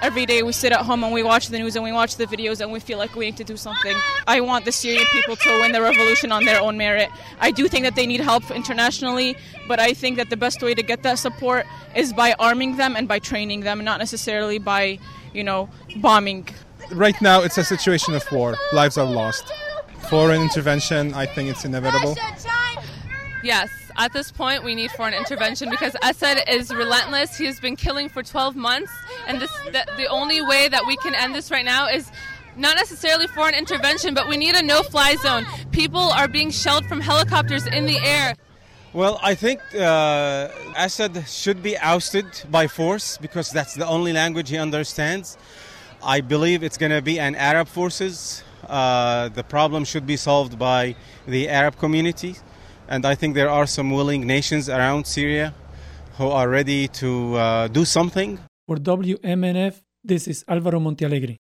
Every day we sit at home and we watch the news and we watch the videos and we feel like we need to do something. I want the Syrian people to win the revolution on their own merit. I do think that they need help internationally, but I think that the best way to get that support is by arming them and by training them, not necessarily by, bombing. Right now it's a situation of war. Lives are lost. Foreign intervention, I think it's inevitable. Yes, at this point we need foreign intervention because Assad is relentless. He has been killing for 12 months, and the only way that we can end this right now is not necessarily foreign intervention, but we need a no-fly zone. People are being shelled from helicopters in the air. Well, I think Assad should be ousted by force because that's the only language he understands. I believe it's going to be an Arab forces. The problem should be solved by the Arab community. And I think there are some willing nations around Syria who are ready to do something. For WMNF, this is Álvaro Montealegre.